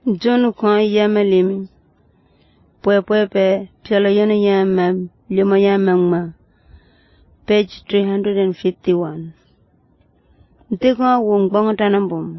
John kwa yamalimi. Pwe piala yana yamam, lima yamangma. Page 351. Ntikwa wongbongo tanambum.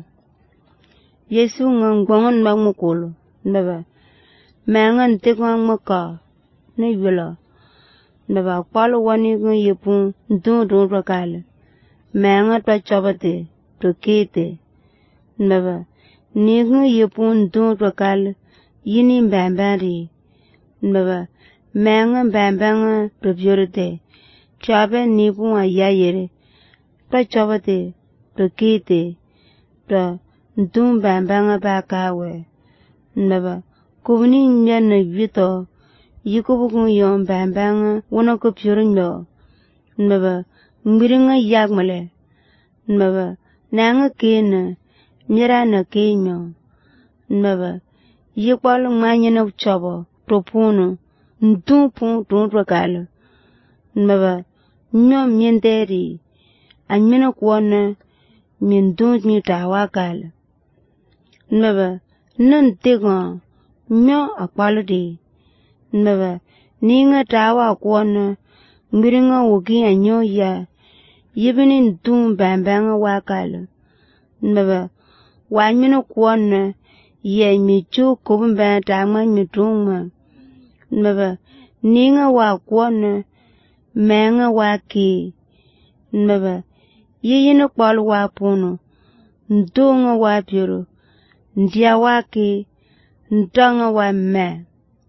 Yesu ngongbongon magmukulu, nbaba. Manga ntikwa ngmaka, na yula. Nbaba kwalo wani ngun yipun, ntun rakale. Manga twa chabate, to kete. Nbaba. Nigu yipun ntun rakale, yini mbambari. Nbaba. Manga mbambanga to biorite. Chabe nipun ayayere. Twa chabate, to kete. Twa ntun mbambanga bakawe. Nbaba. Kubuni nyana vito. Yikubukun yon mbambanga wana ko biorino. Nbaba. Mbiringa yagmale. Nbaba. Nanga kena. Mira na kenyo. Nbaba. Yikwalo nganyana chabo. Topunu. Ntupun rakale. Nbaba. Nyo mienderi. Anyina kuwana. Miendun mitawakale. Nbaba. Nantiga. Nyo akwalodi. Nbaba. Ninga tawa kuwana. Mbiringa wuki anyo ya. Yibini ntun bambanga wakale. Nbaba. Wanyina kuwana. Ye michu kubumba tama mitungma. Nbaba. Ninga wakuwana. Menga waki. Nbaba. Yiyina kwalu wapunu. Ntunga wapiru. Ndia waki. Ntanga wa me.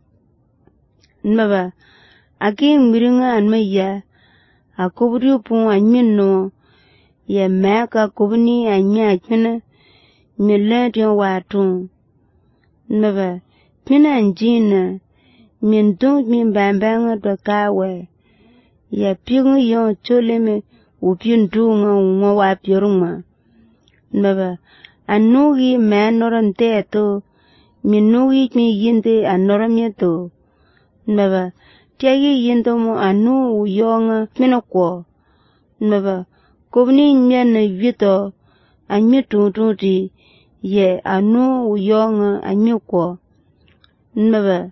Nbaba. Aki mbiringa anmaya. Akubri upun anyino. Ye meka kubni anyina. Miladion watun. Nbaba. Pina anjina. Mindung mimbambanga dokawe. Ya pigu yon choleme. Upindunga unwa wapirunga. Nbaba. Anugi menorante eto. Minugi mi yinde anoramieto. Nbaba. Tiagi yindo mo anu uyonga minakwo. Nbaba. Kubni nyana vito. Anyitututi. Ye anu uyonga anyukwo. Nbaba.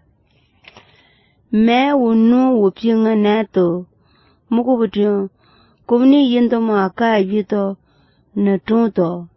Me unu upinga nato. Mukubutio. Kubni yindo mo aka vito. Natunto.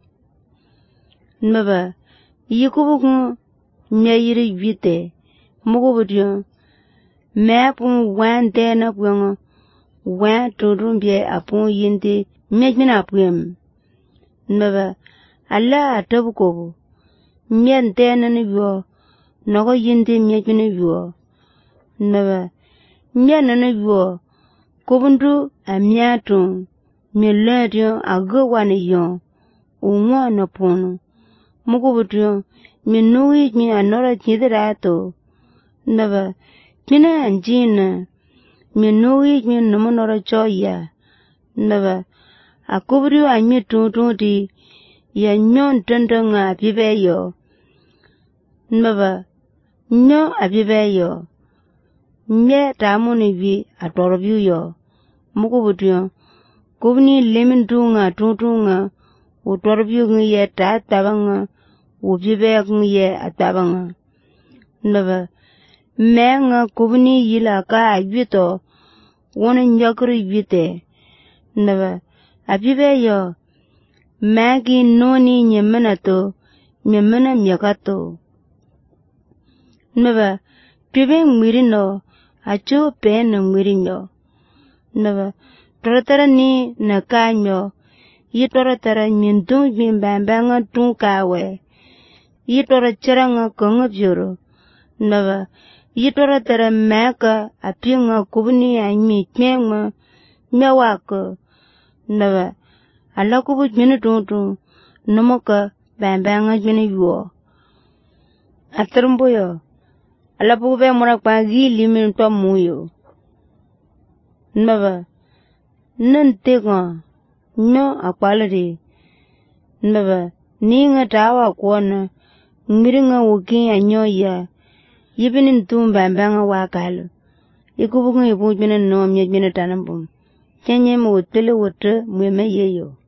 Nbaba. Yikubukun. Nyayiri vite. Mukubutio. Me pun wan dena puanga. Wan turumbye apun yindi. Mejmina puem. Nbaba. Alla atabukobu. Mien dena nivyo. Nago yindi mejmina vyo. Nbaba. Mien nivyo. Kubundu amiatun. Miladion agawani yon. Unwa na punu. Mukubutio. Minuwi mi anora chidirato. Nbaba. Pina anjina. Minuwi mi numunora choya. Nbaba. Akubri anyitututi. Ya nyon tendanga apibeyo. Nbaba. Nyo apibeyo. Mye tamuni vi atorobiyo. Mukubutio. Kubni lemindunga tutunga. Utorobiyo nye tatabanga. Upibeyo nye atabanga. Nbaba. Menga kubni yila ka avito. Wana nyakuri vite. Nbaba. Apibeyo. Magi noni nyemanato. Nyemana myakato. Nbaba. Pibe mwirino. Acho pena mwirino. Nbaba. Torotara ni nakanyo. Yitorotara mindung mimbambanga tunkawe. Yitorotara konga pyoro. Nbaba. Yitorotara meka apinga kubni anyi kmenga. Myawako. Nbaba. Ala kubut minutuntu. Nomoka bambanga jmini yuo. Atarumboyo. Ala pube murakpa gili minutwa muyo. Nbaba. Nantiga. Nyo akwalari. Nbaba. Ninga tawa kuwana. Miringa wuki anyoya. Yibini ntumba mbanga wakalo. Ikubukunga ibu jmina no mye jmina tanambum. Kenye mwutele wote mweme yeyo.